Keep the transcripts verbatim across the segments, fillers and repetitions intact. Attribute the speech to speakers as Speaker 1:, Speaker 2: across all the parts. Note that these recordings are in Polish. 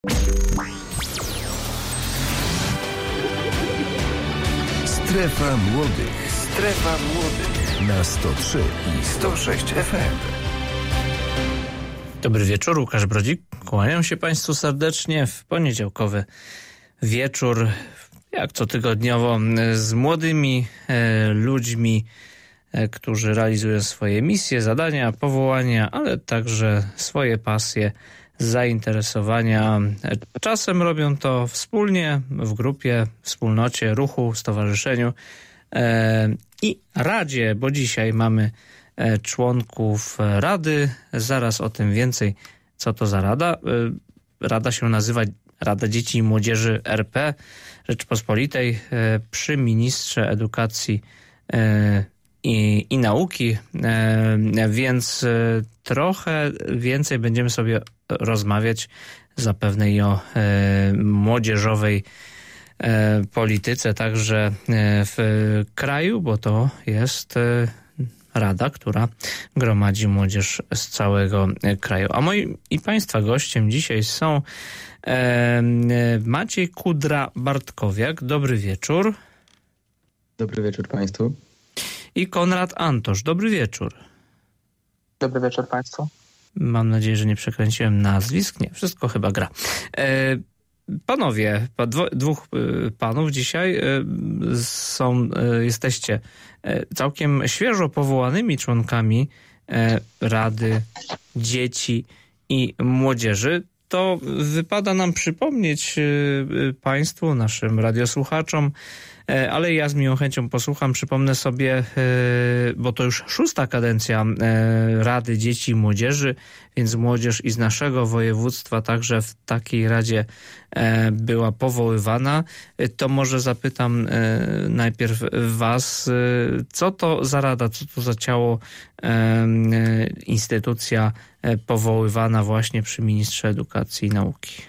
Speaker 1: Strefa Młodych. Strefa Młodych na sto trzy i sto sześć F M.
Speaker 2: Dobry wieczór, Łukasz Brodzik. Kłaniam się Państwu serdecznie w poniedziałkowy wieczór, jak cotygodniowo, z młodymi e, ludźmi, e, którzy realizują swoje misje, zadania, powołania, ale także swoje pasje, zainteresowania. Czasem robią to wspólnie, w grupie, wspólnocie, ruchu, stowarzyszeniu e, i Radzie, bo dzisiaj mamy e, członków Rady. Zaraz o tym więcej, co to za Rada. E, Rada się nazywa Rada Dzieci i Młodzieży R P Rzeczypospolitej e, przy Ministrze Edukacji e, I, i nauki, e, więc e, trochę więcej będziemy sobie rozmawiać zapewne i o e, młodzieżowej e, polityce także e, w kraju, bo to jest e, Rada, która gromadzi młodzież z całego e, kraju. A moim i Państwa gościem dzisiaj są e, Maciej Kudra-Bartkowiak. Dobry wieczór.
Speaker 3: Dobry wieczór Państwu.
Speaker 2: I Konrad Antosz. Dobry wieczór.
Speaker 4: Dobry wieczór Państwu.
Speaker 2: Mam nadzieję, że nie przekręciłem nazwisk. Nie, wszystko chyba gra. E, panowie, dwo, dwóch panów dzisiaj e, są, e, jesteście e, całkiem świeżo powołanymi członkami e, Rady Dzieci i Młodzieży. To wypada nam przypomnieć e, Państwu, naszym radiosłuchaczom, ale ja z miłą chęcią posłucham, przypomnę sobie, bo to już szósta kadencja Rady Dzieci i Młodzieży, więc młodzież i z naszego województwa także w takiej radzie była powoływana. To może zapytam najpierw was, co to za rada, co to za ciało, instytucja powoływana właśnie przy Ministrze Edukacji i Nauki?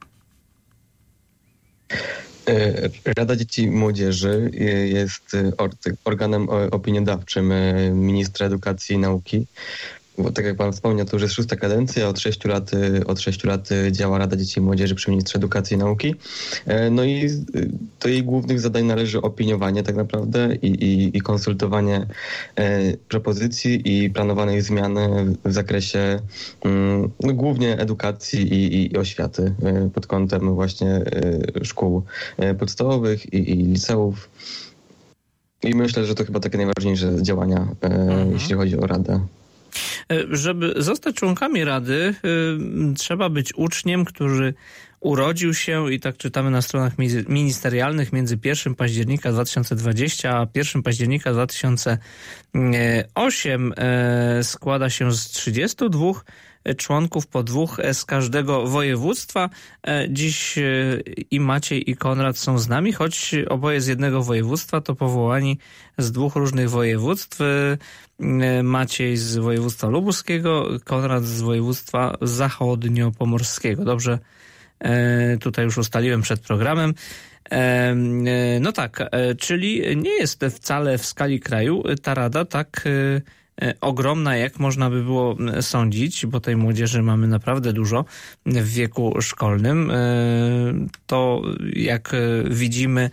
Speaker 3: Rada Dzieci i Młodzieży jest organem opiniodawczym Ministra Edukacji i Nauki. Bo tak jak Pan wspomniał, to już jest szósta kadencja, od sześciu lat, od sześciu lat działa Rada Dzieci i Młodzieży przy Ministrze Edukacji i Nauki. No i do jej głównych zadań należy opiniowanie tak naprawdę i, i, i konsultowanie e, propozycji i planowanych zmian w zakresie mm, no, głównie edukacji i, i oświaty e, pod kątem właśnie e, szkół e, podstawowych i, i liceów. I myślę, że to chyba takie najważniejsze działania, e, mhm. jeśli chodzi o Radę.
Speaker 2: Żeby zostać członkami Rady, y, trzeba być uczniem, który urodził się, i tak czytamy na stronach ministerialnych, między pierwszego października dwa tysiące dwudziestego a pierwszego października dwa tysiące ósmego. Y, składa się z trzydziestu dwóch członków, po dwóch z każdego województwa. Dziś i Maciej, i Konrad są z nami, choć oboje z jednego województwa, to powołani z dwóch różnych województw. Maciej z województwa lubuskiego, Konrad z województwa zachodniopomorskiego. Dobrze, tutaj już ustaliłem przed programem. No tak, czyli nie jest wcale w skali kraju ta rada tak ogromna, jak można by było sądzić, bo tej młodzieży mamy naprawdę dużo w wieku szkolnym. To, jak widzimy,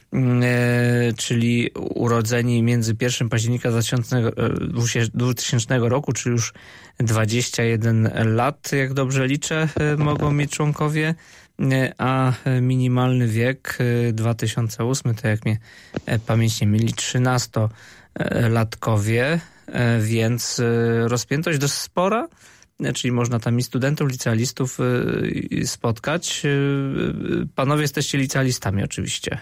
Speaker 2: czyli urodzeni między pierwszego października dwutysięcznego roku, czyli już dwadzieścia jeden lat, jak dobrze liczę, mogą mieć członkowie, a minimalny wiek dwa tysiące ósmy, to jak mnie pamięć nie myli, trzynastolatkowie, więc rozpiętość dość spora, czyli można tam i studentów, licealistów spotkać. Panowie jesteście licealistami oczywiście.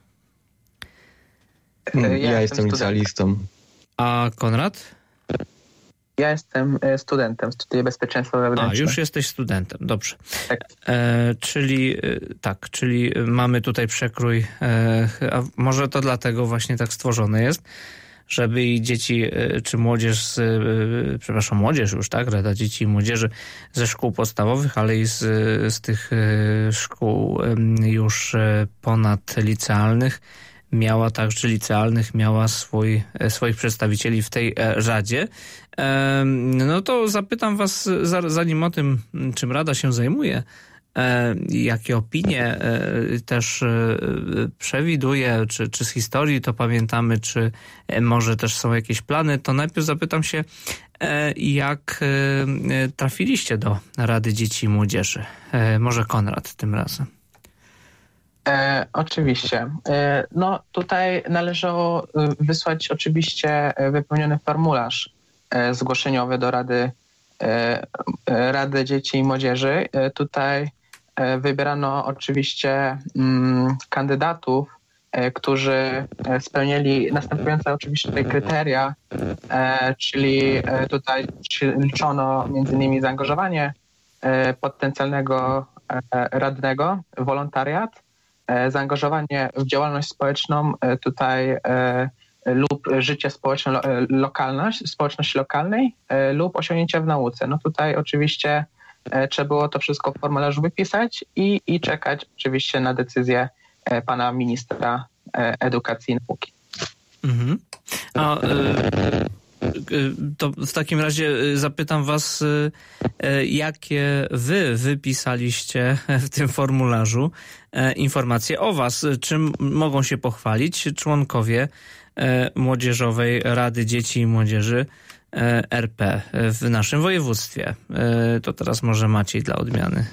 Speaker 3: Ja, ja jestem licealistą.
Speaker 2: A Konrad?
Speaker 4: Ja jestem studentem, studiuję bezpieczeństwo wewnętrzne.
Speaker 2: A, już jesteś studentem, dobrze.
Speaker 4: Tak.
Speaker 2: E, czyli tak, czyli mamy tutaj przekrój, e, a może to dlatego właśnie tak stworzone jest, żeby i dzieci, czy młodzież, z, przepraszam, młodzież już, tak, Rada Dzieci i Młodzieży ze szkół podstawowych, ale i z, z tych szkół już ponadlicealnych miała, także licealnych, miała swój, swoich przedstawicieli w tej Radzie. No to zapytam was, zanim o tym, czym Rada się zajmuje, jakie opinie też przewiduje, czy, czy z historii to pamiętamy, czy może też są jakieś plany, to najpierw zapytam się, jak trafiliście do Rady Dzieci i Młodzieży? Może Konrad tym razem.
Speaker 4: E, oczywiście. E, no tutaj należało wysłać oczywiście wypełniony formularz e, zgłoszeniowy do Rady, e, Rady Dzieci i Młodzieży. E, tutaj e, wybierano oczywiście mm, kandydatów, e, którzy spełnili następujące oczywiście tutaj kryteria, e, czyli e, tutaj liczono między innymi zaangażowanie e, potencjalnego e, radnego, wolontariat, zaangażowanie w działalność społeczną tutaj e, lub życie społeczne, lo, lokalność, społeczności lokalnej e, lub osiągnięcia w nauce. No tutaj oczywiście e, trzeba było to wszystko w formularzu wypisać i, i czekać oczywiście na decyzję e, pana ministra e, edukacji i nauki. Mhm.
Speaker 2: A, y- To w takim razie zapytam was, jakie wy wypisaliście w tym formularzu informacje o was, czym mogą się pochwalić członkowie Młodzieżowej Rady Dzieci i Młodzieży R P w naszym województwie. To teraz może Maciej dla odmiany.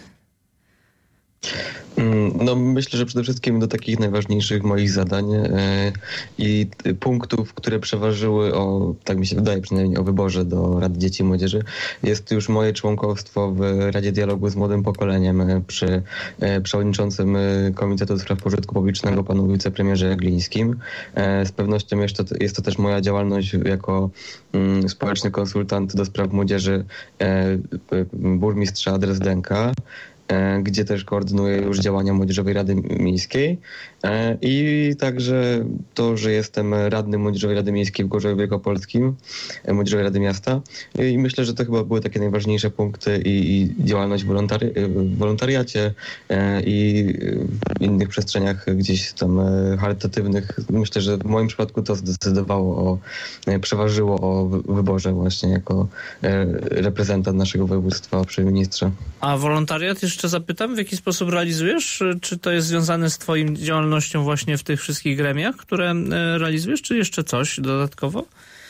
Speaker 3: No myślę, że przede wszystkim do takich najważniejszych moich zadań e, i punktów, które przeważyły o, tak mi się wydaje przynajmniej, o wyborze do Rady Dzieci i Młodzieży, jest już moje członkostwo w Radzie Dialogu z Młodym Pokoleniem przy e, przewodniczącym Komitetu do Spraw Pożytku Publicznego panu wicepremierze Glińskim. E, z pewnością jeszcze jest to też moja działalność jako mm, społeczny konsultant do spraw młodzieży e, burmistrza Dresdenka, gdzie też koordynuję już działania Młodzieżowej Rady Miejskiej i także to, że jestem radnym Młodzieżowej Rady Miejskiej w Gorzowie Wielkopolskim, Młodzieżowej Rady Miasta i myślę, że to chyba były takie najważniejsze punkty i, i działalność wolontari- w wolontariacie i w innych przestrzeniach gdzieś tam charytatywnych. Myślę, że w moim przypadku to zdecydowało o, przeważyło o wyborze właśnie jako reprezentant naszego województwa przy ministrze.
Speaker 2: A wolontariat jeszcze zapytam, w jaki sposób realizujesz? Czy to jest związane z twoim działalnością właśnie w tych wszystkich gremiach, które realizujesz, czy jeszcze coś dodatkowo?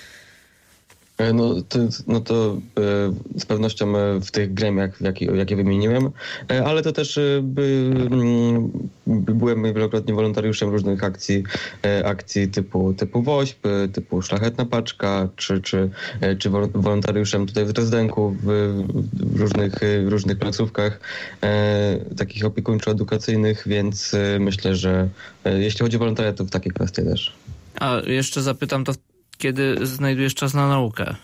Speaker 3: No to, no to z pewnością w tych gremiach, jakie, jakie wymieniłem, ale to też by, byłem wielokrotnie wolontariuszem różnych akcji, akcji typu, typu WOŚP, typu Szlachetna Paczka, czy, czy, czy wolontariuszem tutaj w Drezdenku, w różnych, w różnych placówkach takich opiekuńczo-edukacyjnych, więc myślę, że jeśli chodzi o wolontariat, to w takie kwestie też.
Speaker 2: A jeszcze zapytam to, kiedy znajdujesz czas na naukę?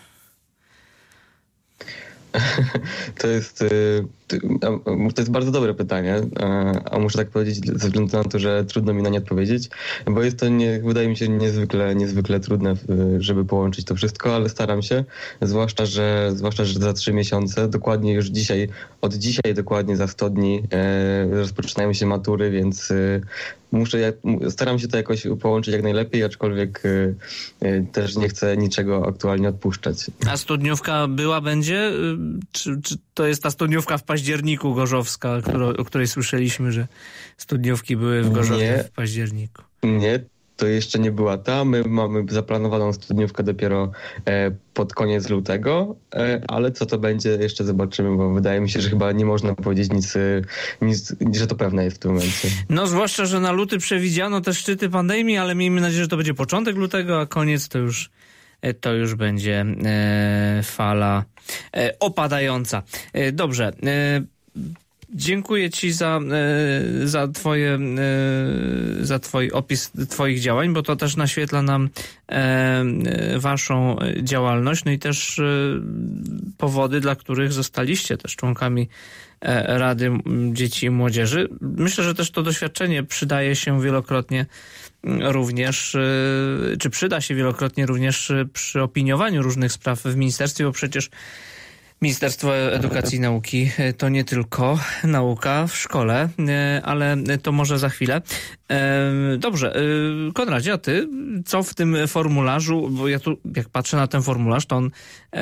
Speaker 3: To jest, to jest bardzo dobre pytanie, a muszę tak powiedzieć ze względu na to, że trudno mi na nie odpowiedzieć, bo jest to, nie, wydaje mi się, niezwykle, niezwykle trudne, żeby połączyć to wszystko, ale staram się, zwłaszcza, że, zwłaszcza, że za trzy miesiące, dokładnie już dzisiaj, od dzisiaj dokładnie za sto dni rozpoczynają się matury, więc muszę, ja staram się to jakoś połączyć jak najlepiej, aczkolwiek y, y, też nie chcę niczego aktualnie odpuszczać.
Speaker 2: A studniówka była, będzie? Czy, czy to jest ta studniówka w październiku gorzowska, którą, o której słyszeliśmy, że studniówki były w Gorzowie nie, w październiku?
Speaker 3: Nie, to jeszcze nie była ta. My mamy zaplanowaną studniówkę dopiero e, pod koniec lutego, e, ale co to będzie, jeszcze zobaczymy, bo wydaje mi się, że chyba nie można powiedzieć nic, nic, że to pewne jest w tym momencie.
Speaker 2: No zwłaszcza, że na luty przewidziano te szczyty pandemii, ale miejmy nadzieję, że to będzie początek lutego, a koniec to już to już będzie e, fala e, opadająca. E, dobrze. E, Dziękuję ci za, za twoje, za twój opis twoich działań, bo to też naświetla nam waszą działalność, no i też powody, dla których zostaliście też członkami Rady Dzieci i Młodzieży. Myślę, że też to doświadczenie przydaje się wielokrotnie również, czy przyda się wielokrotnie również przy opiniowaniu różnych spraw w ministerstwie, bo przecież Ministerstwo Edukacji i Nauki to nie tylko nauka w szkole, ale to może za chwilę. Dobrze, Konradzie, a ty co w tym formularzu, bo ja tu jak patrzę na ten formularz, to on e,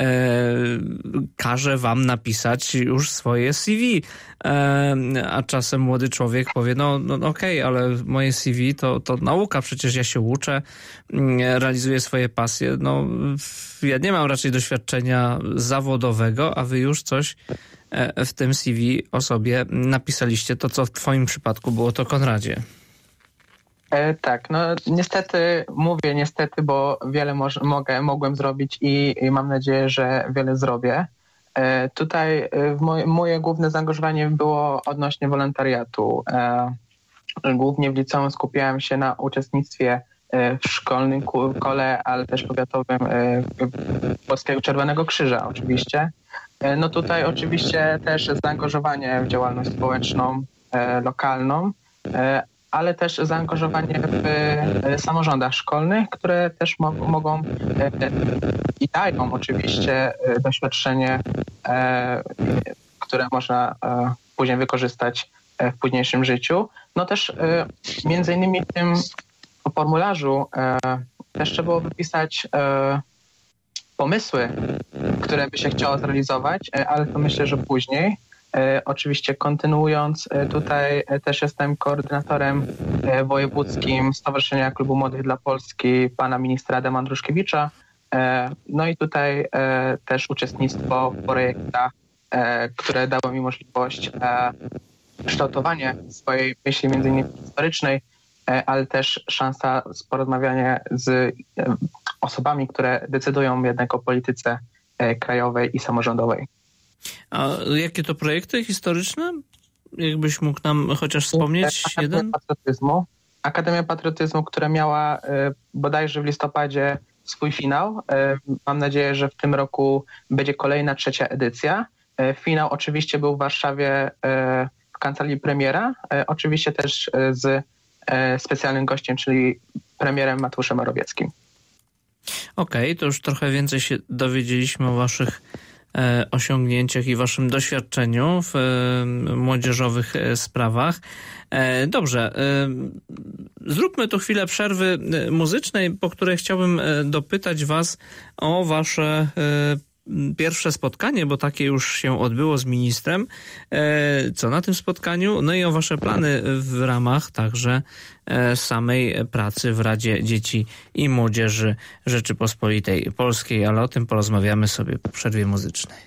Speaker 2: każe wam napisać już swoje C V, e, a czasem młody człowiek powie, no, no okej, okay, ale moje C V to, to nauka, przecież ja się uczę, realizuję swoje pasje, no ja nie mam raczej doświadczenia zawodowego, a wy już coś w tym C V o sobie napisaliście. To, co w twoim przypadku było, to Konradzie.
Speaker 4: E, tak, no niestety, mówię niestety, bo wiele moż, mogę, mogłem zrobić i, i mam nadzieję, że wiele zrobię. E, tutaj e, moje, moje główne zaangażowanie było odnośnie wolontariatu. E, głównie w liceum skupiałem się na uczestnictwie w szkolnym kole, ale też powiatowym Polskiego Czerwonego Krzyża oczywiście. No tutaj oczywiście też zaangażowanie w działalność społeczną, lokalną, ale też zaangażowanie w samorządach szkolnych, które też mo- mogą i dają oczywiście doświadczenie, które można później wykorzystać w późniejszym życiu. No też między innymi w tym formularzu też trzeba było wypisać pomysły, które by się chciało zrealizować, ale to myślę, że później. Oczywiście kontynuując, tutaj też jestem koordynatorem wojewódzkim Stowarzyszenia Klubu Młodych dla Polski pana ministra Adama Andruszkiewicza. No i tutaj też uczestnictwo w projektach, które dało mi możliwość kształtowania swojej myśli między innymi historycznej, ale też szansa porozmawiania z osobami, które decydują jednak o polityce krajowej i samorządowej.
Speaker 2: A jakie to projekty historyczne? Jakbyś mógł nam chociaż wspomnieć
Speaker 4: Akademia
Speaker 2: jeden?
Speaker 4: Patriotyzmu. Akademia Patriotyzmu, która miała bodajże w listopadzie swój finał. Mam nadzieję, że w tym roku będzie kolejna trzecia edycja. Finał oczywiście był w Warszawie w kancelarii premiera. Oczywiście też z specjalnym gościem, czyli premierem Mateuszem Morawieckim.
Speaker 2: Okej, okay, to już trochę więcej się dowiedzieliśmy o waszych e, osiągnięciach i waszym doświadczeniu w e, młodzieżowych e, sprawach. E, dobrze, e, zróbmy tu chwilę przerwy muzycznej, po której chciałbym dopytać was o wasze e, pierwsze spotkanie, bo takie już się odbyło z ministrem. Co na tym spotkaniu? No i o wasze plany w ramach także samej pracy w Radzie Dzieci i Młodzieży Rzeczypospolitej Polskiej, ale o tym porozmawiamy sobie po przerwie muzycznej.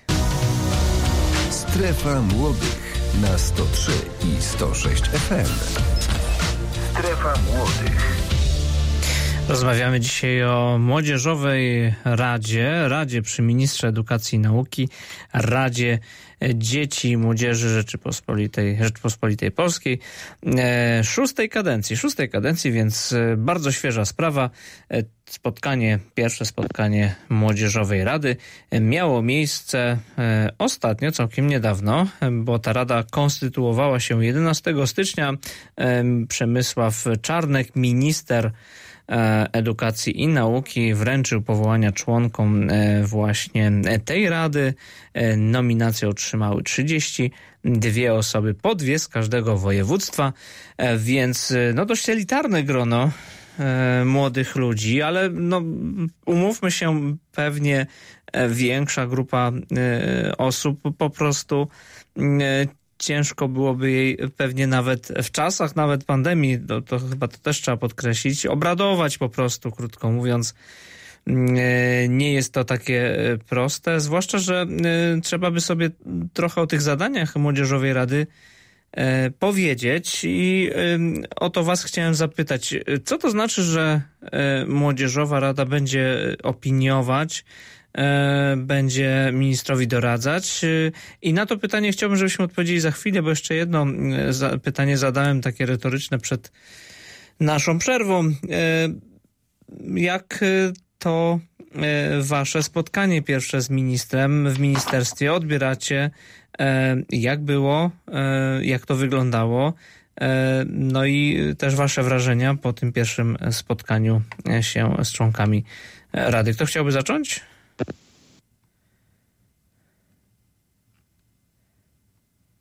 Speaker 1: Strefa Młodych na sto trzy i sto sześć F M. Strefa Młodych.
Speaker 2: Rozmawiamy dzisiaj o Młodzieżowej Radzie, Radzie przy Ministrze Edukacji i Nauki, Radzie Dzieci i Młodzieży Rzeczypospolitej, Rzeczypospolitej Polskiej, e, szóstej kadencji, szóstej kadencji, więc bardzo świeża sprawa. Spotkanie, pierwsze spotkanie Młodzieżowej Rady miało miejsce e, ostatnio, całkiem niedawno, bo ta Rada konstytuowała się jedenastego stycznia. E, Przemysław Czarnek, minister Edukacji i Nauki, wręczył powołania członkom właśnie tej Rady. Nominacje otrzymały trzydzieści dwie osoby, po dwie z każdego województwa, więc no dość elitarne grono młodych ludzi, ale no umówmy się, pewnie większa grupa osób po prostu ciężko byłoby jej pewnie nawet w czasach nawet pandemii, to, to chyba to też trzeba podkreślić, obradować po prostu, krótko mówiąc. Nie jest to takie proste, zwłaszcza, że trzeba by sobie trochę o tych zadaniach Młodzieżowej Rady powiedzieć i o to was chciałem zapytać. Co to znaczy, że Młodzieżowa Rada będzie opiniować, będzie ministrowi doradzać? I na to pytanie chciałbym, żebyśmy odpowiedzieli za chwilę, bo jeszcze jedno pytanie zadałem, takie retoryczne przed naszą przerwą. Jak to wasze spotkanie pierwsze z ministrem w ministerstwie odbieracie? Jak było? Jak to wyglądało? No i też wasze wrażenia po tym pierwszym spotkaniu się z członkami Rady. Kto chciałby zacząć?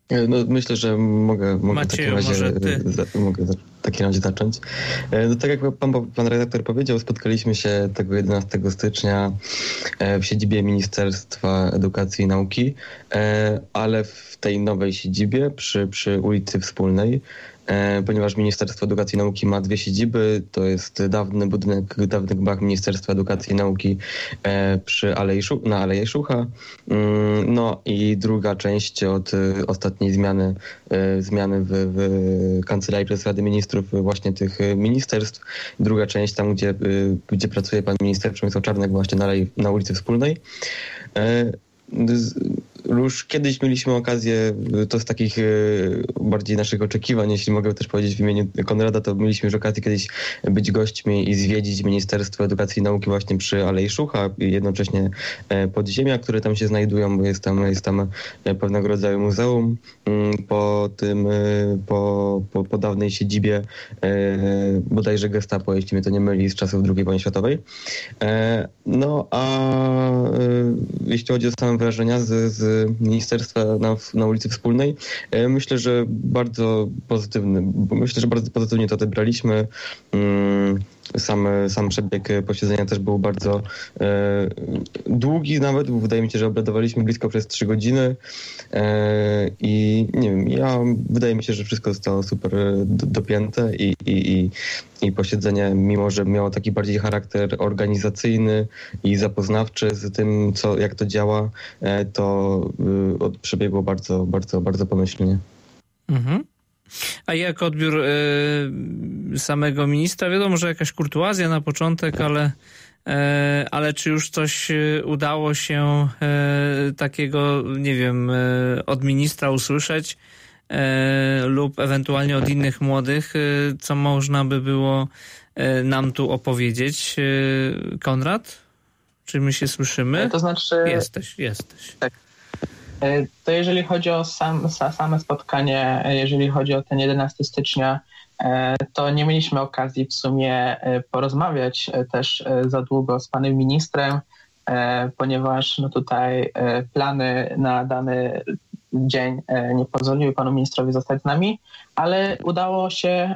Speaker 3: No, myślę, że mogę, mogę,
Speaker 2: Macieju,
Speaker 3: w takim razie,
Speaker 2: może ty?
Speaker 3: za, mogę w takim razie zacząć. No, tak jak pan, pan redaktor powiedział, spotkaliśmy się tego jedenastego stycznia w siedzibie Ministerstwa Edukacji i Nauki, ale w tej nowej siedzibie przy, przy ulicy Wspólnej, ponieważ Ministerstwo Edukacji i Nauki ma dwie siedziby. To jest dawny budynek, dawny gmach Ministerstwa Edukacji i Nauki przy Alei, na Alei Szucha. No i druga część od ostatniej zmiany, zmiany w, w Kancelarii Prezesa Rady Ministrów właśnie tych ministerstw. Druga część tam, gdzie, gdzie pracuje pan minister Przemysław Czarnek właśnie na, Alei, na ulicy Wspólnej. Już kiedyś mieliśmy okazję, to z takich bardziej naszych oczekiwań, jeśli mogę też powiedzieć w imieniu Konrada, to mieliśmy już okazję kiedyś być gośćmi i zwiedzić Ministerstwo Edukacji i Nauki właśnie przy Alei Szucha i jednocześnie podziemia, które tam się znajdują, bo jest tam, jest tam pewnego rodzaju muzeum po tym, po, po, po dawnej siedzibie bodajże Gestapo, jeśli mnie to nie myli, z czasów drugiej wojny światowej. No a jeśli chodzi o same wyrażenia z, z ministerstwa na, na ulicy Wspólnej, myślę, że bardzo pozytywny, myślę, że bardzo pozytywnie to odebraliśmy. Sam, sam przebieg posiedzenia też był bardzo e, długi nawet, bo wydaje mi się, że obradowaliśmy blisko przez trzy godziny e, i nie wiem, ja wydaje mi się, że wszystko zostało super do, dopięte i, i, i, i posiedzenie, mimo że miało taki bardziej charakter organizacyjny i zapoznawczy z tym, co, jak to działa, e, to e, przebiegło bardzo, bardzo, bardzo pomyślnie. Mhm.
Speaker 2: A jak odbiór y, samego ministra? Wiadomo, że jakaś kurtuazja na początek, ale, y, ale czy już coś udało się y, takiego, nie wiem, y, od ministra usłyszeć y, lub ewentualnie od innych młodych, y, co można by było y, nam tu opowiedzieć? Y, Konrad? Czy my się słyszymy?
Speaker 4: To znaczy...
Speaker 2: Jesteś, jesteś.
Speaker 4: Tak. To jeżeli chodzi o sam, same spotkanie, jeżeli chodzi o ten jedenastego stycznia, to nie mieliśmy okazji w sumie porozmawiać też za długo z panem ministrem, ponieważ no tutaj plany na dany dzień nie pozwoliły panu ministrowi zostać z nami, ale udało się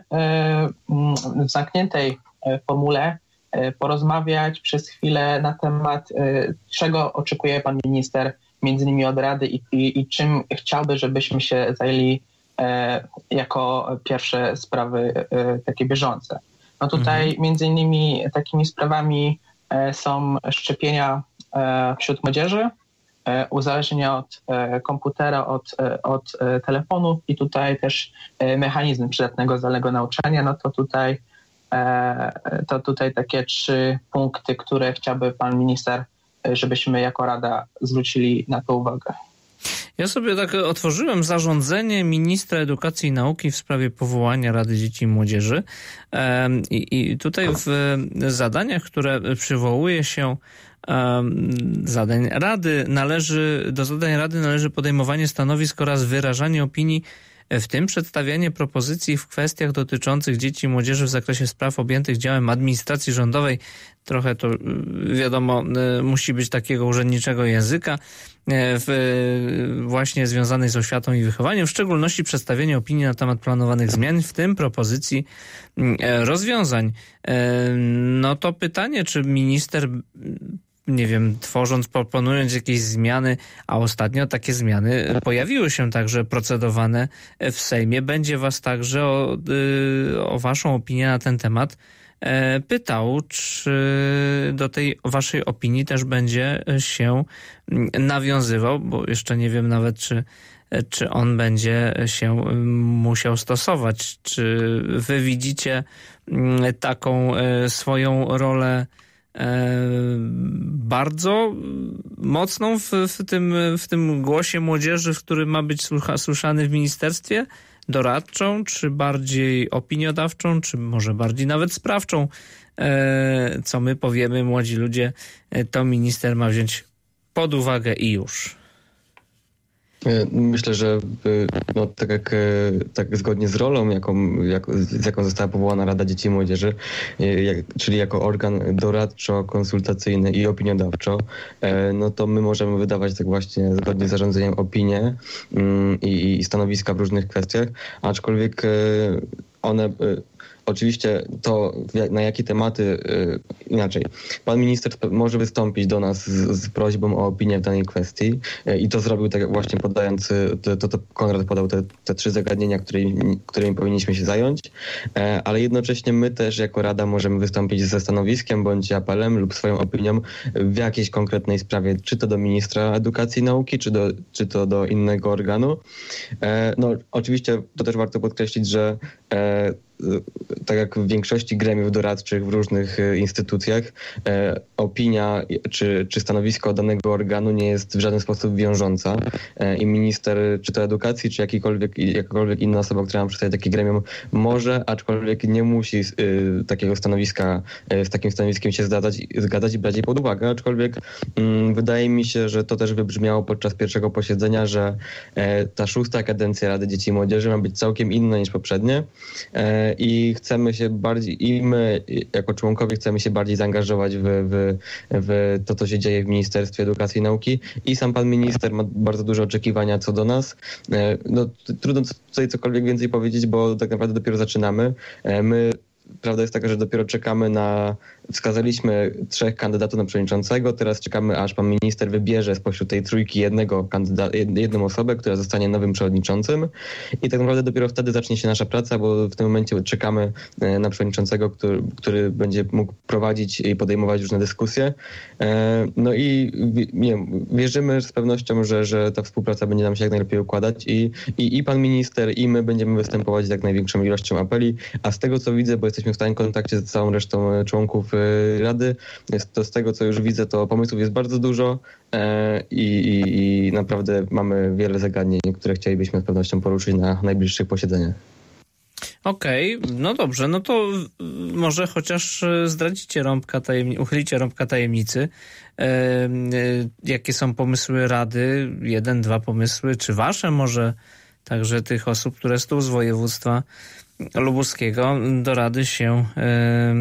Speaker 4: w zamkniętej formule porozmawiać przez chwilę na temat, czego oczekuje pan minister między innymi od Rady i, i, i czym chciałby, żebyśmy się zajęli e, jako pierwsze sprawy e, takie bieżące. No tutaj mhm. między innymi takimi sprawami e, są szczepienia e, wśród młodzieży, e, uzależnienia od e, komputera, od, e, od e, telefonów i tutaj też e, mechanizm przydatnego zdalnego nauczania. No to tutaj, e, to tutaj takie trzy punkty, które chciałby pan minister, żebyśmy jako Rada zwrócili na to uwagę.
Speaker 2: Ja sobie tak otworzyłem zarządzenie ministra edukacji i nauki w sprawie powołania Rady Dzieci i Młodzieży i, i tutaj w zadaniach, które przywołuje się zadań Rady, należy, do zadań Rady należy podejmowanie stanowisk oraz wyrażanie opinii, w tym przedstawianie propozycji w kwestiach dotyczących dzieci i młodzieży w zakresie spraw objętych działem administracji rządowej. Trochę to, wiadomo, musi być takiego urzędniczego języka w, właśnie związanej z oświatą i wychowaniem, w szczególności przedstawienie opinii na temat planowanych zmian, w tym propozycji rozwiązań. No to pytanie, czy minister, nie wiem, tworząc, proponując jakieś zmiany, a ostatnio takie zmiany pojawiły się także procedowane w Sejmie, będzie was także o, o waszą opinię na ten temat pytał, czy do tej waszej opinii też będzie się nawiązywał, bo jeszcze nie wiem nawet, czy, czy on będzie się musiał stosować. Czy wy widzicie taką swoją rolę bardzo mocną w, w, tym, w tym głosie młodzieży, który ma być słyszany w ministerstwie? Doradczą, czy bardziej opiniodawczą, czy może bardziej nawet sprawczą? Co my powiemy, młodzi ludzie, to minister ma wziąć pod uwagę i już.
Speaker 3: Myślę, że no, tak jak tak zgodnie z rolą, jaką, jak, z jaką została powołana Rada Dzieci i Młodzieży, jak, czyli jako organ doradczo-konsultacyjny i opiniodawczo, no to my możemy wydawać tak właśnie zgodnie z zarządzeniem opinie i, i stanowiska w różnych kwestiach, aczkolwiek one... Oczywiście to, na jakie tematy, inaczej, pan minister może wystąpić do nas z, z prośbą o opinię w danej kwestii i to zrobił tak właśnie podając, to, to, to Konrad podał te, te trzy zagadnienia, którymi, którymi powinniśmy się zająć, ale jednocześnie my też jako Rada możemy wystąpić ze stanowiskiem bądź apelem lub swoją opinią w jakiejś konkretnej sprawie, czy to do ministra edukacji i nauki, czy, do, czy to do innego organu. No oczywiście to też warto podkreślić, że tak jak w większości gremiów doradczych w różnych instytucjach, e, opinia czy, czy stanowisko danego organu nie jest w żaden sposób wiążąca e, i minister, czy to edukacji, czy jakikolwiek, jakakolwiek inna osoba, która ma przedstawiać takie gremium, może, aczkolwiek nie musi e, takiego stanowiska, e, z takim stanowiskiem się zgadzać, zgadzać i brać je pod uwagę, aczkolwiek m, wydaje mi się, że to też wybrzmiało podczas pierwszego posiedzenia, że e, ta szósta kadencja Rady Dzieci i Młodzieży ma być całkiem inna niż poprzednie e, i chcemy się bardziej, i my jako członkowie chcemy się bardziej zaangażować w, w, w to, co się dzieje w Ministerstwie Edukacji i Nauki i sam pan minister ma bardzo duże oczekiwania co do nas. No, trudno tutaj cokolwiek więcej powiedzieć, bo tak naprawdę dopiero zaczynamy. My Prawda jest taka, że dopiero czekamy na... Wskazaliśmy trzech kandydatów na przewodniczącego, teraz czekamy, aż pan minister wybierze spośród tej trójki jednego kandydata, jedną osobę, która zostanie nowym przewodniczącym i tak naprawdę dopiero wtedy zacznie się nasza praca, bo w tym momencie czekamy na przewodniczącego, który, który będzie mógł prowadzić i podejmować różne dyskusje. No i nie wiem, wierzymy z pewnością, że, że ta współpraca będzie nam się jak najlepiej układać i, i, i pan minister, i my będziemy występować z jak największą ilością apeli, a z tego co widzę, bo jesteśmy w stałym kontakcie z całą resztą członków Rady, jest to z tego co już widzę, to pomysłów jest bardzo dużo i, i, i naprawdę mamy wiele zagadnień, które chcielibyśmy z pewnością poruszyć na najbliższych posiedzeniach.
Speaker 2: Okej, okay, no dobrze, no to może chociaż zdradzicie rąbka tajemnicy, uchylicie rąbka tajemnicy. E, e, jakie są pomysły Rady? Jeden, dwa pomysły, czy wasze może także tych osób, które z tu z województwa lubuskiego do Rady się e, e,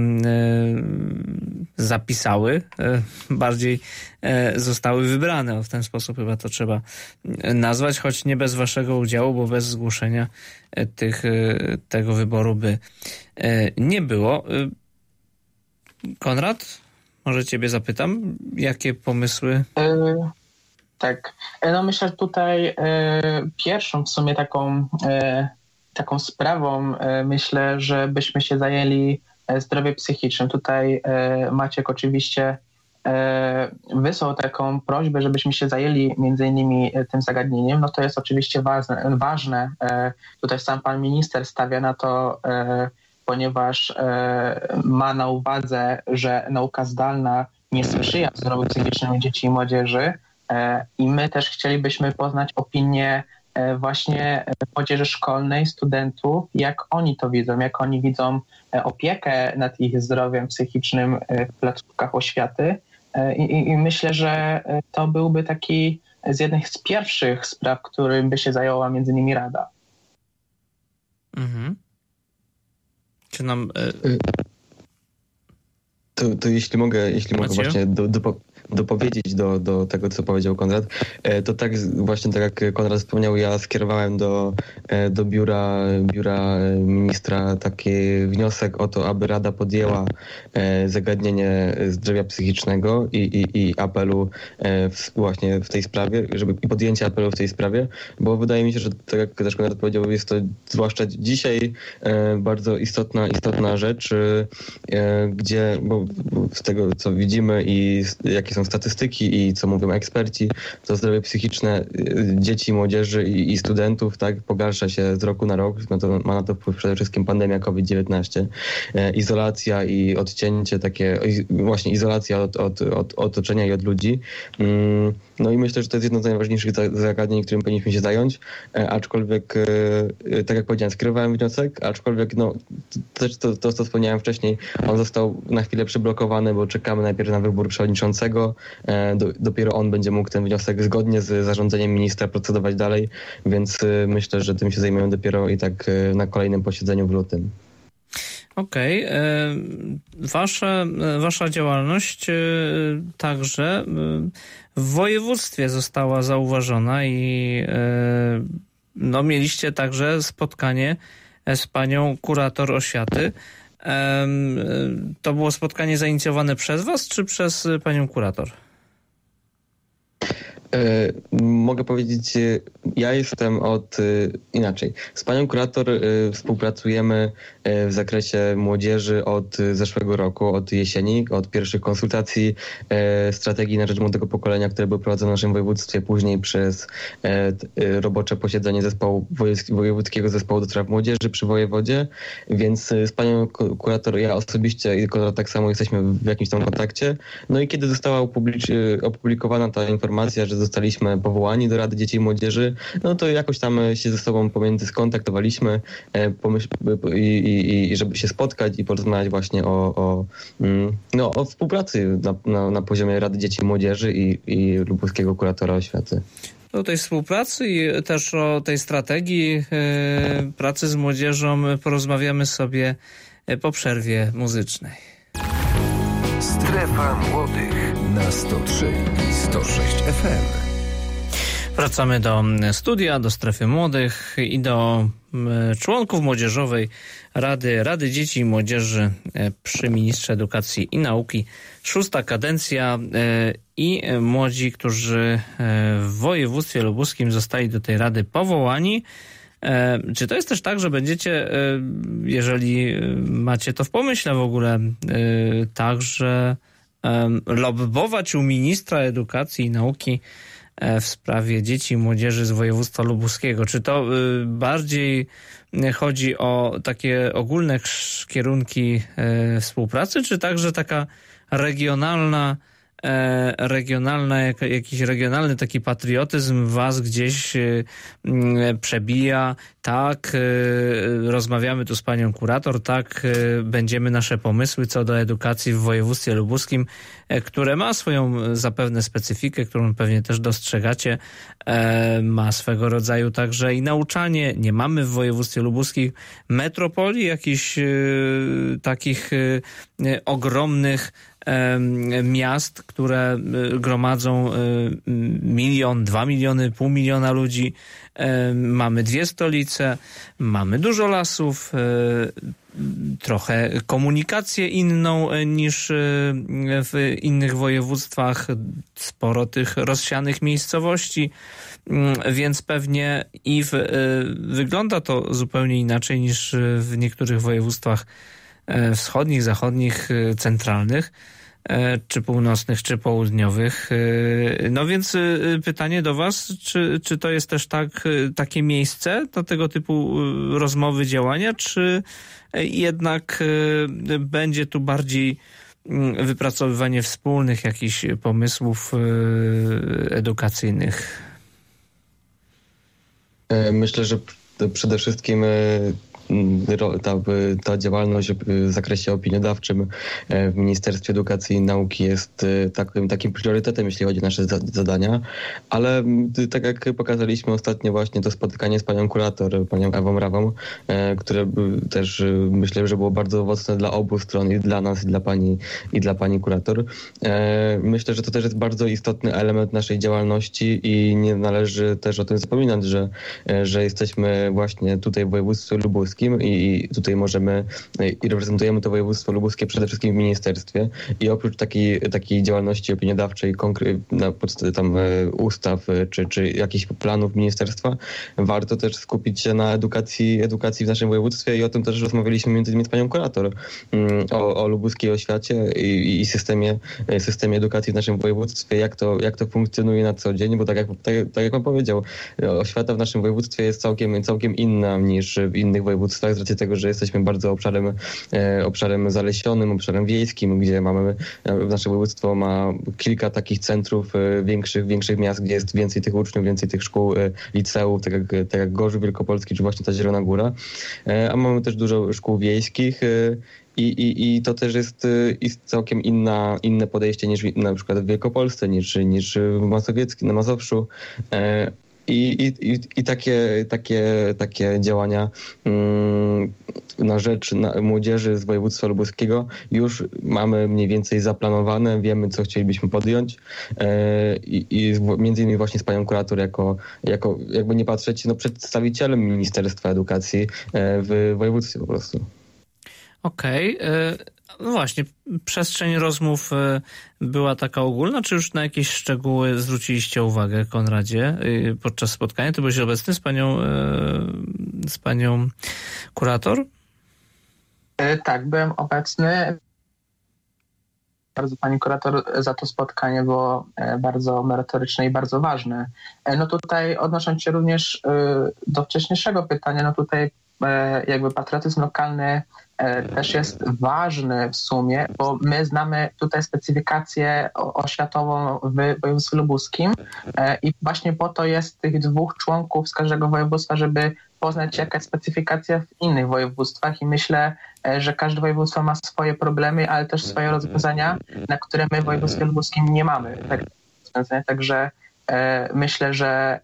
Speaker 2: zapisały, e, bardziej e, zostały wybrane. O, w ten sposób chyba to trzeba nazwać, choć nie bez waszego udziału, bo bez zgłoszenia e, tych, e, tego wyboru by e, nie było. E, Konrad, może ciebie zapytam, jakie pomysły?
Speaker 4: E, tak, no myślę, że tutaj e, pierwszą w sumie taką e, taką sprawą myślę, że byśmy się zajęli zdrowiem psychicznym. Tutaj Maciek oczywiście wysłał taką prośbę, żebyśmy się zajęli między innymi tym zagadnieniem. No to jest oczywiście ważne. ważne. Tutaj sam pan minister stawia na to, ponieważ ma na uwadze, że nauka zdalna nie sprzyja zdrowiu psychicznemu dzieci i młodzieży i my też chcielibyśmy poznać opinię właśnie młodzieży szkolnej, studentów, jak oni to widzą, jak oni widzą opiekę nad ich zdrowiem psychicznym w placówkach oświaty. I, i myślę, że to byłby taki z jednych z pierwszych spraw, którym by się zajęła między innymi Rada.
Speaker 2: Mhm. Czy nam... Y-
Speaker 3: to, to jeśli mogę, jeśli mogę właśnie do, do, dopowiedzieć do, do tego, co powiedział Konrad, to tak właśnie tak jak Konrad wspomniał, ja skierowałem do, do biura, biura ministra taki wniosek o to, aby Rada podjęła zagadnienie zdrowia psychicznego i, i, i apelu w, właśnie w tej sprawie, żeby i podjęcie apelu w tej sprawie, bo wydaje mi się, że tak jak też Konrad powiedział, jest to zwłaszcza dzisiaj bardzo istotna, istotna rzecz, gdzie, bo z tego co widzimy i jakie są statystyki i co mówią eksperci, to zdrowie psychiczne dzieci, młodzieży i, i studentów tak pogarsza się z roku na rok. No to ma na to wpływ przede wszystkim pandemia COVID dziewiętnaście. E, izolacja i odcięcie takie, właśnie izolacja od, od, od otoczenia i od ludzi. Mm, no i myślę, że to jest jedno z najważniejszych zagadnień, którym powinniśmy się zająć, e, aczkolwiek e, tak jak powiedziałem, skierowałem wniosek, aczkolwiek no też to, to, to, co wspomniałem wcześniej, on został na chwilę przyblokowane, bo czekamy najpierw na wybór przewodniczącego. Do, dopiero on będzie mógł ten wniosek zgodnie z zarządzeniem ministra procedować dalej, więc myślę, że tym się zajmiemy dopiero i tak na kolejnym posiedzeniu w lutym.
Speaker 2: Okej. Okay. Wasza, wasza działalność także w województwie została zauważona i no, mieliście także spotkanie z panią kurator oświaty. To było spotkanie zainicjowane przez was, czy przez panią kurator?
Speaker 3: Mogę powiedzieć, ja jestem od, inaczej, z panią kurator współpracujemy w zakresie młodzieży od zeszłego roku, od jesieni, od pierwszych konsultacji strategii na rzecz młodego pokolenia, które były prowadzone w naszym województwie, później przez robocze posiedzenie zespołu, wojewódzkiego zespołu do spraw młodzieży przy wojewodzie, więc z panią kurator ja osobiście i tak samo jesteśmy w jakimś tam kontakcie. No i kiedy została opublikowana ta informacja, że zostaliśmy powołani do Rady Dzieci i Młodzieży, no to jakoś tam się ze sobą pomiędzy skontaktowaliśmy pomyśl, i, i, i żeby się spotkać i porozmawiać właśnie o, o, no, o współpracy na, na, na poziomie Rady Dzieci i Młodzieży i, i lubuskiego kuratora oświaty.
Speaker 2: O tej współpracy i też o tej strategii yy, pracy z młodzieżą porozmawiamy sobie po przerwie muzycznej.
Speaker 1: Strefa Młodych na sto trzy i sto sześć F M.
Speaker 2: Wracamy do studia, do Strefy Młodych i do członków Młodzieżowej Rady, Rady Dzieci i Młodzieży przy Ministrze Edukacji i Nauki. Szósta kadencja i młodzi, którzy w województwie lubuskim zostali do tej rady powołani. Czy to jest też tak, że będziecie, jeżeli macie to w pomyśle w ogóle, także lobbować u ministra edukacji i nauki w sprawie dzieci i młodzieży z województwa lubuskiego? Czy to bardziej chodzi o takie ogólne kierunki współpracy, czy także taka regionalna, regionalna jakiś regionalny taki patriotyzm was gdzieś przebija? Tak, rozmawiamy tu z panią kurator, tak, będziemy nasze pomysły co do edukacji w województwie lubuskim, które ma swoją zapewne specyfikę, którą pewnie też dostrzegacie, ma swego rodzaju także i nauczanie. Nie mamy w województwie lubuskim metropolii, jakichś takich ogromnych miast, które gromadzą milion, dwa miliony, pół miliona ludzi. Mamy dwie stolice, mamy dużo lasów, trochę komunikację inną niż w innych województwach, sporo tych rozsianych miejscowości, więc pewnie i w, wygląda to zupełnie inaczej niż w niektórych województwach wschodnich, zachodnich, centralnych, czy północnych, czy południowych. No więc pytanie do was, czy, czy to jest też tak, takie miejsce do tego typu rozmowy, działania, czy jednak będzie tu bardziej wypracowywanie wspólnych jakichś pomysłów edukacyjnych?
Speaker 3: Myślę, że przede wszystkim Ta, ta działalność w zakresie opiniodawczym w Ministerstwie Edukacji i Nauki jest takim, takim priorytetem, jeśli chodzi o nasze zadania, ale tak jak pokazaliśmy ostatnio właśnie to spotkanie z panią kurator, panią Ewą Rawą, które też myślę, że było bardzo owocne dla obu stron, i dla nas, i dla pani, i dla pani kurator. Myślę, że to też jest bardzo istotny element naszej działalności i nie należy też o tym zapominać, że, że jesteśmy właśnie tutaj w województwie lubuskim i tutaj możemy i reprezentujemy to województwo lubuskie przede wszystkim w ministerstwie i oprócz takiej, takiej działalności opiniodawczej, na podstawie tam ustaw czy, czy jakichś planów ministerstwa, warto też skupić się na edukacji, edukacji w naszym województwie i o tym też rozmawialiśmy między innymi z panią kurator o, o lubuskiej oświacie i, i systemie, systemie edukacji w naszym województwie, jak to, jak to funkcjonuje na co dzień, bo tak jak, tak, tak jak pan powiedział, oświata w naszym województwie jest całkiem, całkiem inna niż w innych województwach województwach z racji tego, że jesteśmy bardzo obszarem, obszarem zalesionym, obszarem wiejskim, gdzie mamy, nasze województwo ma kilka takich centrów większych, większych miast, gdzie jest więcej tych uczniów, więcej tych szkół, liceów, tak jak, tak jak Gorzów Wielkopolski, czy właśnie ta Zielona Góra. A mamy też dużo szkół wiejskich. I, i, I to też jest, jest całkiem inna, inne podejście niż na przykład w Wielkopolsce, niż, niż w Mazowieckim, na Mazowszu. I, i, i takie, takie, takie działania mm, na rzecz na młodzieży z województwa lubuskiego już mamy mniej więcej zaplanowane, wiemy, co chcielibyśmy podjąć i, i między innymi właśnie z panią kurator jako, jako jakby nie patrzeć, no, przedstawicielem Ministerstwa Edukacji w województwie po prostu.
Speaker 2: Okej. Okay. No właśnie, przestrzeń rozmów była taka ogólna, czy już na jakieś szczegóły zwróciliście uwagę, Konradzie, podczas spotkania? Ty byłeś obecny z panią, z panią kurator?
Speaker 4: Tak, byłem obecny. Bardzo pani kurator za to spotkanie było bardzo merytoryczne i bardzo ważne. No tutaj odnosząc się również do wcześniejszego pytania, no tutaj jakby patriotyzm lokalny też jest ważny w sumie, bo my znamy tutaj specyfikację oświatową w województwie lubuskim i właśnie po to jest tych dwóch członków z każdego województwa, żeby poznać jaka jest specyfikacja w innych województwach i myślę, że każde województwo ma swoje problemy, ale też swoje rozwiązania, na które my w województwie lubuskim nie mamy. Tak, także myślę, że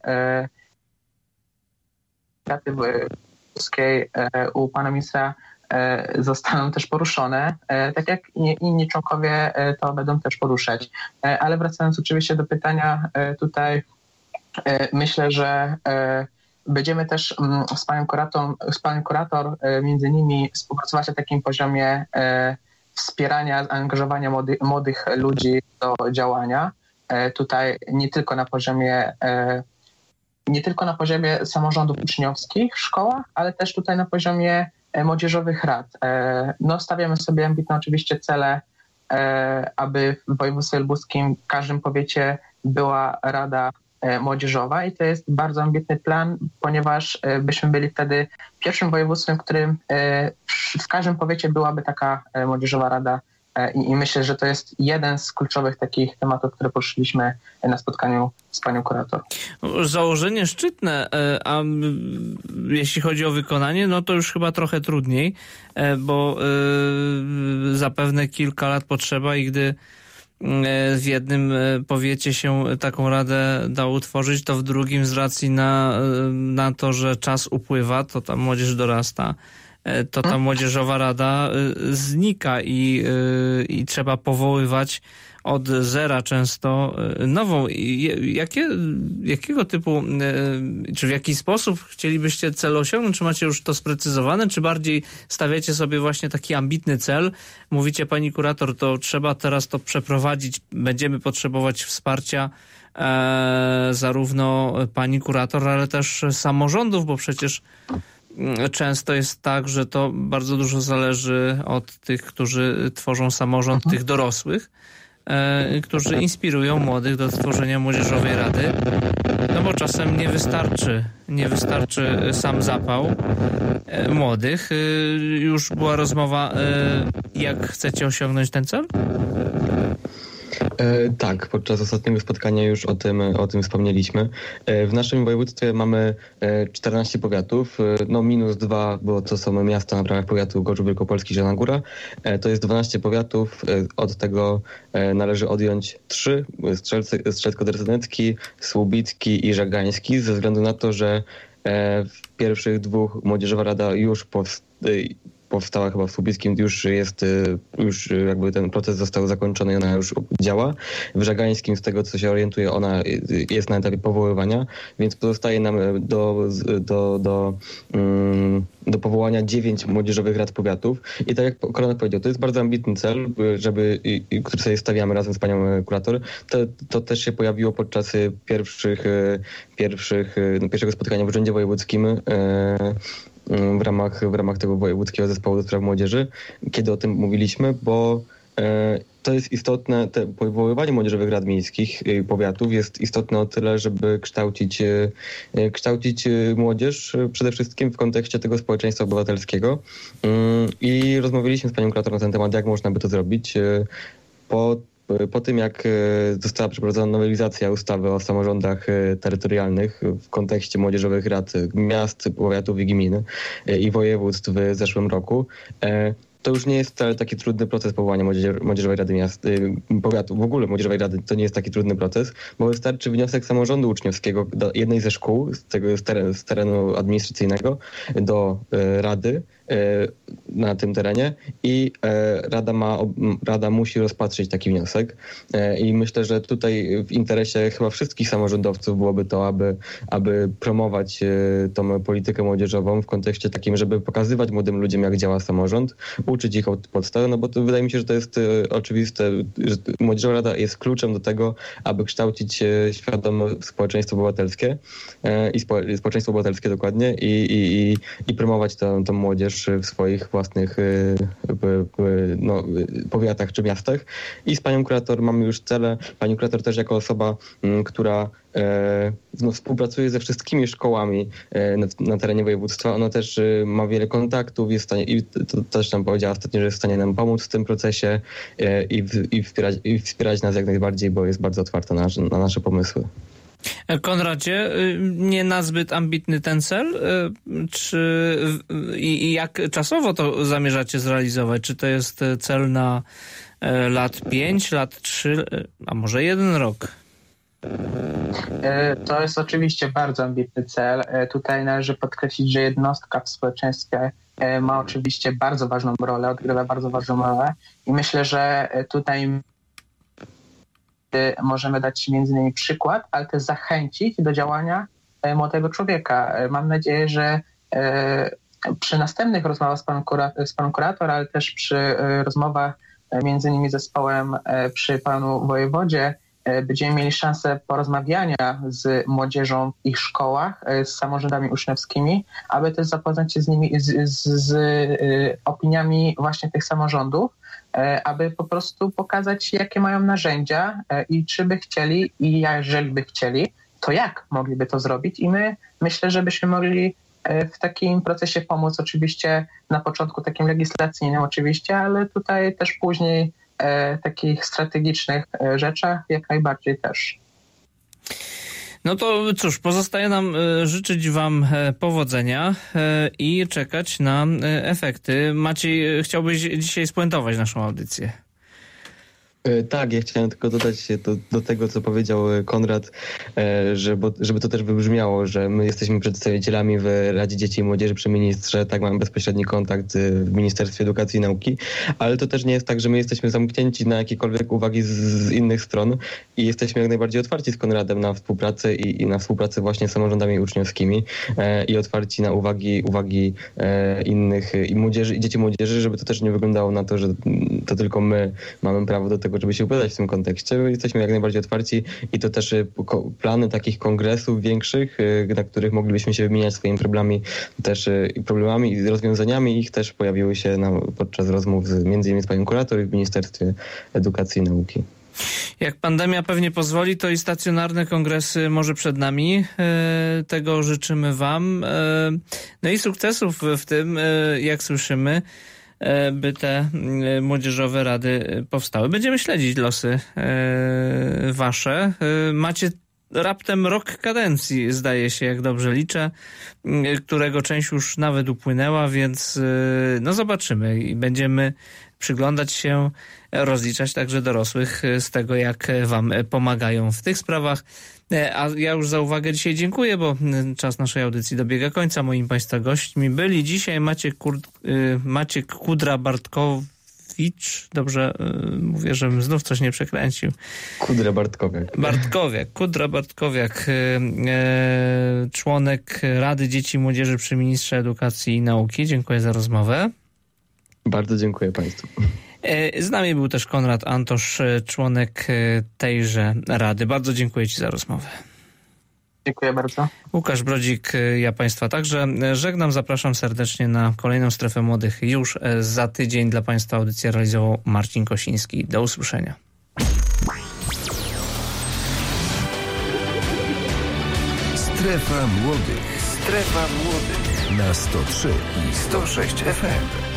Speaker 4: u pana ministra zostaną też poruszone, tak jak inni członkowie to będą też poruszać. Ale wracając oczywiście do pytania tutaj, myślę, że będziemy też z panią kurator, z panią kurator między innymi współpracować na takim poziomie wspierania, zaangażowania młody, młodych ludzi do działania. Tutaj nie tylko na poziomie nie tylko na poziomie samorządów uczniowskich w szkołach, ale też tutaj na poziomie młodzieżowych rad. No, stawiamy sobie ambitne oczywiście cele, aby w województwie lubuskim w każdym powiecie była rada młodzieżowa i to jest bardzo ambitny plan, ponieważ byśmy byli wtedy pierwszym województwem, w którym w każdym powiecie byłaby taka młodzieżowa rada i, i myślę, że to jest jeden z kluczowych takich tematów, które poruszyliśmy na spotkaniu z panią kurator.
Speaker 2: Założenie szczytne, a jeśli chodzi o wykonanie, no to już chyba trochę trudniej, bo zapewne kilka lat potrzeba i gdy w jednym powiecie się taką radę dało utworzyć, to w drugim z racji na, na to, że czas upływa, to ta młodzież dorasta, to ta młodzieżowa rada znika i, i trzeba powoływać od zera często nową. Jakie, jakiego typu, czy w jaki sposób chcielibyście cel osiągnąć? Czy macie już to sprecyzowane, czy bardziej stawiacie sobie właśnie taki ambitny cel? Mówicie, pani kurator, to trzeba teraz to przeprowadzić, będziemy potrzebować wsparcia e, zarówno pani kurator, ale też samorządów, bo przecież często jest tak, że to bardzo dużo zależy od tych, którzy tworzą samorząd, tych dorosłych, e, którzy inspirują młodych do tworzenia młodzieżowej rady. No bo czasem nie wystarczy, nie wystarczy sam zapał e, młodych. E, już była rozmowa, e, jak chcecie osiągnąć ten cel?
Speaker 3: E, tak, podczas ostatniego spotkania już o tym, o tym wspomnieliśmy. E, w naszym województwie mamy e, czternaście powiatów, e, no minus dwa, bo to są miasta na prawach powiatu Gorzów Wielkopolski, Zielona Góra. E, to jest dwanaście powiatów, e, od tego e, należy odjąć trzy, Strzelsko-Drezdenecki, Słubicki i Żagański, ze względu na to, że e, w pierwszych dwóch Młodzieżowa Rada już powstała, powstała chyba w Słubickim, już jest, już jakby ten proces został zakończony i ona już działa. W Żagańskim, z tego co się orientuję, ona jest na etapie powoływania, więc pozostaje nam do, do, do, do powołania dziewięć młodzieżowych rad powiatów. I tak jak Konrad powiedział, to jest bardzo ambitny cel, żeby, który sobie stawiamy razem z panią kurator. To, to też się pojawiło podczas pierwszych, pierwszych, no, pierwszego spotkania w Urzędzie Wojewódzkim w ramach, w ramach tego Wojewódzkiego Zespołu do Spraw Młodzieży, kiedy o tym mówiliśmy, bo To jest istotne, te powoływanie młodzieżowych rad miejskich i powiatów jest istotne o tyle, żeby kształcić, kształcić młodzież przede wszystkim w kontekście tego społeczeństwa obywatelskiego. I rozmawialiśmy z panią kurator na ten temat, jak można by to zrobić. Po Po tym, jak została przeprowadzona nowelizacja ustawy o samorządach terytorialnych w kontekście młodzieżowych rad miast, powiatów i gmin i województw w zeszłym roku, to już nie jest wcale taki trudny proces powołania Młodzieżowej Rady Miast, Powiatu. W ogóle Młodzieżowej Rady to nie jest taki trudny proces, bo wystarczy wniosek samorządu uczniowskiego do jednej ze szkół z tego z terenu, z terenu administracyjnego do Rady na tym terenie i Rada, ma, Rada musi rozpatrzyć taki wniosek. I myślę, że tutaj w interesie chyba wszystkich samorządowców byłoby to, aby, aby promować tą politykę młodzieżową w kontekście takim, żeby pokazywać młodym ludziom, jak działa samorząd, uczyć ich od podstawy, no bo to wydaje mi się, że to jest oczywiste, że Młodzieżowa Rada jest kluczem do tego, aby kształcić świadome społeczeństwo obywatelskie i spo, społeczeństwo obywatelskie dokładnie i, i, i promować tę, tę młodzież w swoich własnych no, powiatach czy miastach. I z panią kurator mamy już cele. Pani kurator też jako osoba, która no, współpracuje ze wszystkimi szkołami na, na terenie województwa. Ona też ma wiele kontaktów, jest w stanie, i to też nam powiedziała ostatnio, że jest w stanie nam pomóc w tym procesie i, i, wspierać, i wspierać nas jak najbardziej, bo jest bardzo otwarta na, na nasze pomysły.
Speaker 2: Konradzie, nie nazbyt ambitny ten cel? Czy i, i jak czasowo to zamierzacie zrealizować? Czy to jest cel na lat pięć, lat trzy, a może jeden rok?
Speaker 4: To jest oczywiście bardzo ambitny cel. Tutaj należy podkreślić, że jednostka w społeczeństwie ma oczywiście bardzo ważną rolę, odgrywa bardzo ważną rolę i myślę, że tutaj możemy dać między innymi przykład, ale też zachęcić do działania młodego człowieka. Mam nadzieję, że przy następnych rozmowach z panem, kurator, z panem kurator, ale też przy rozmowach między innymi z zespołem przy panu wojewodzie będziemy mieli szansę porozmawiania z młodzieżą w ich szkołach, z samorządami uczniowskimi, aby też zapoznać się z nimi, z, z, z opiniami właśnie tych samorządów, aby po prostu pokazać, jakie mają narzędzia i czy by chcieli i jeżeli by chcieli, to jak mogliby to zrobić. I my myślę, że byśmy mogli w takim procesie pomóc oczywiście na początku takim legislacyjnym oczywiście, ale tutaj też później e, takich strategicznych rzeczach jak najbardziej też.
Speaker 2: No to cóż, pozostaje nam życzyć wam powodzenia i czekać na efekty. Maciej, chciałbyś dzisiaj spuentować naszą audycję?
Speaker 3: Tak, ja chciałem tylko dodać się do, do tego, co powiedział Konrad, żeby, żeby to też wybrzmiało, że my jesteśmy przedstawicielami w Radzie Dzieci i Młodzieży przy ministrze, tak, mamy bezpośredni kontakt w Ministerstwie Edukacji i Nauki, ale to też nie jest tak, że my jesteśmy zamknięci na jakiekolwiek uwagi z, z innych stron i jesteśmy jak najbardziej otwarci z Konradem na współpracę i, i na współpracę właśnie z samorządami uczniowskimi e, i otwarci na uwagi, uwagi e, innych i młodzieży, i dzieci i młodzieży, żeby to też nie wyglądało na to, że to tylko my mamy prawo do tego, żeby się wypowiadać w tym kontekście. Jesteśmy jak najbardziej otwarci i to też plany takich kongresów większych, na których moglibyśmy się wymieniać swoimi problemami, też problemami i rozwiązaniami, ich też pojawiły się na, podczas rozmów z, między innymi z panią kurator i w Ministerstwie Edukacji i Nauki.
Speaker 2: Jak pandemia pewnie pozwoli, to i stacjonarne kongresy może przed nami. Tego życzymy wam. No i sukcesów w tym, jak słyszymy, by te młodzieżowe rady powstały. Będziemy śledzić losy wasze. Macie raptem rok kadencji, zdaje się, jak dobrze liczę, którego część już nawet upłynęła, więc no zobaczymy i będziemy przyglądać się, rozliczać także dorosłych z tego, jak wam pomagają w tych sprawach. A ja już za uwagę dzisiaj dziękuję, bo czas naszej audycji dobiega końca. Moim państwa gośćmi byli dzisiaj Maciek, Kur... Maciek Kudra-Bartkowicz. Dobrze mówię, żebym znów coś nie przekręcił.
Speaker 3: Kudra-Bartkowiak.
Speaker 2: Bartkowiak. Kudra-Bartkowiak, członek Rady Dzieci i Młodzieży przy Ministrze Edukacji i Nauki. Dziękuję za rozmowę.
Speaker 3: Bardzo dziękuję państwu.
Speaker 2: Z nami był też Konrad Antosz, członek tejże rady. Bardzo dziękuję ci za rozmowę.
Speaker 4: Dziękuję bardzo.
Speaker 2: Łukasz Brodzik, ja Państwa także żegnam. Zapraszam serdecznie na kolejną Strefę Młodych. Już za tydzień dla Państwa audycję realizował Marcin Kosiński. Do usłyszenia.
Speaker 1: Strefa Młodych. Strefa Młodych na sto trzy i sto sześć F M.